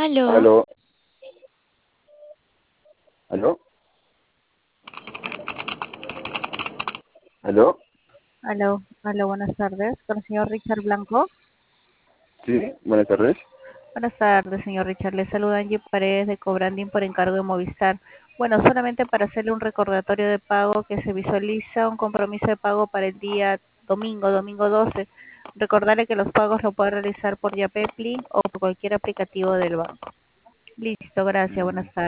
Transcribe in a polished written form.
Aló, Aló, aló, aló, aló, buenas tardes. Con el señor Richard Blanco. sí, buenas tardes. Buenas tardes, señor Richard. Le saluda Angie Paredes de Cobranding por encargo de Movistar. Bueno, solamente para hacerle un recordatorio de pago que se visualiza un compromiso de pago para el día domingo 12. Recordarle que los pagos lo puede realizar por Yapepli o por cualquier aplicativo del banco. Listo, gracias. Buenas tardes.